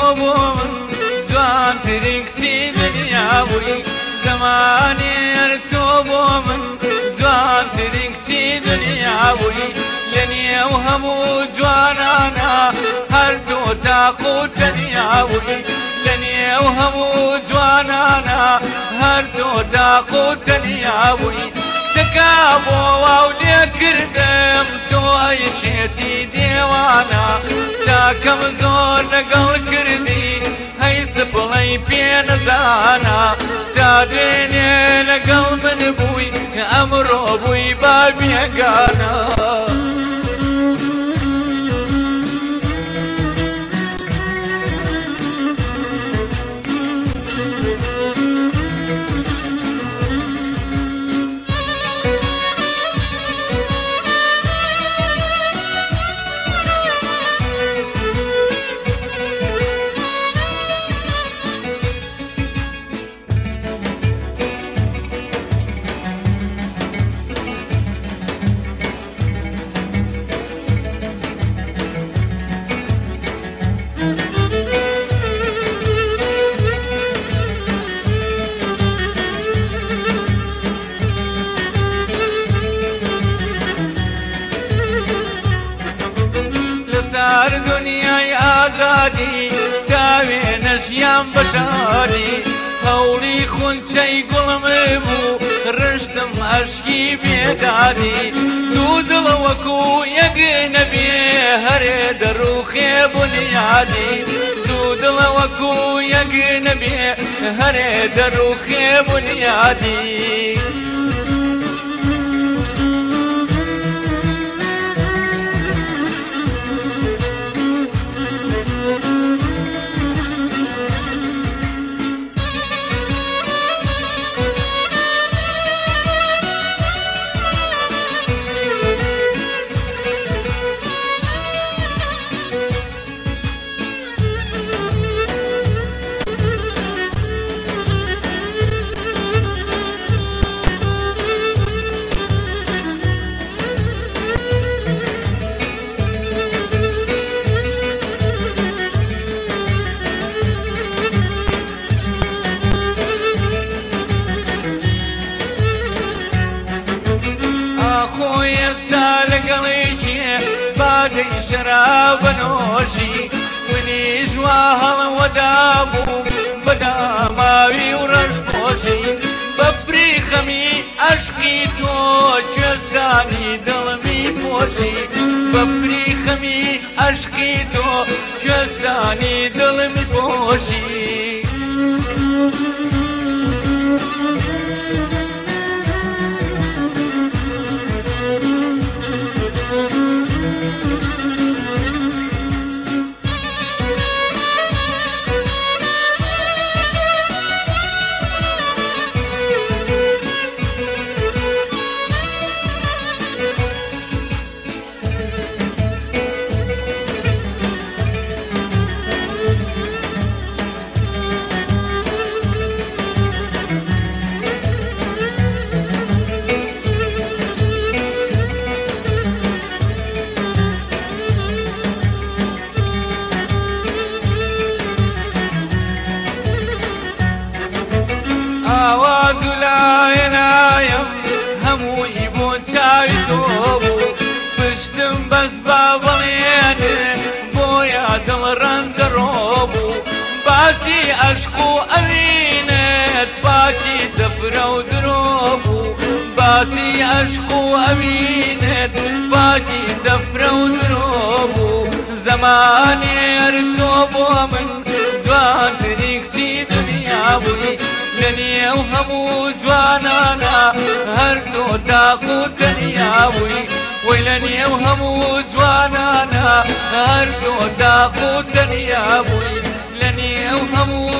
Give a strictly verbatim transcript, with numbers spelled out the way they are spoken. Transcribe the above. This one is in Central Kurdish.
بۆ من جوانترین کچی دنیا بووی زەمانێر تۆ بۆ من جوانترین کچی دنیا بووی لە نێو هەموو جوانانە هەردوو تاق و تەنیا بووی لە نێو هەموو جوانانە هەردوو تاق و تەنیا بووی کچەکە بۆ واو لێ کردم تۆ ئەیشێتی دێوانە چاکەم زۆر لەگەڵ کردی هەی سپڵەی پێ نەزانە تا دوێنێ لەگەڵ من بووی ئەمڕۆ بووی با بێگانە سار دنیای ئازادی داوێنە ژیان بەشادی هەوڵی خونچەی گوڵم بوو ڕشتم عەشقی بێدادی دوو دڵە وەکو یەک نەبێ هەرێ دەڕوخێ بنیادی دوو دڵە وەکو یەک نەبێ هەرێ دەڕوخێ بنیادی بادەی شەراب بەنۆشی منیش وا هەڵەوەدا بووم بەداماوی و ڕەشپۆشی بەفری خەمی عەشقی تۆ کوێستانی دڵمی پۆشی بەفری خەمی عەشقی تۆ کوێستانی دڵمی پۆشی ئاواز و لایە لایم هەمووی بۆ چاوی تۆ بوو پشتم بەس با بڵێنێ بۆیە دڵ ڕەنجەڕۆ بوو باسی عەشق و ئەوینت باکی دەفرە و درۆ بوو باسی عەشق و ئەوینت باکی دەفرە و درۆ بوو زەمانێر تۆ بۆ من دوانترین کچی دنیا بووی لە نێو هەموو جوانانە هەردوو تاق و تەنیا بووی وەی لە نێو هەموو جوانانە هەردوو تاق و تەنیا بووی لە نێو هەموو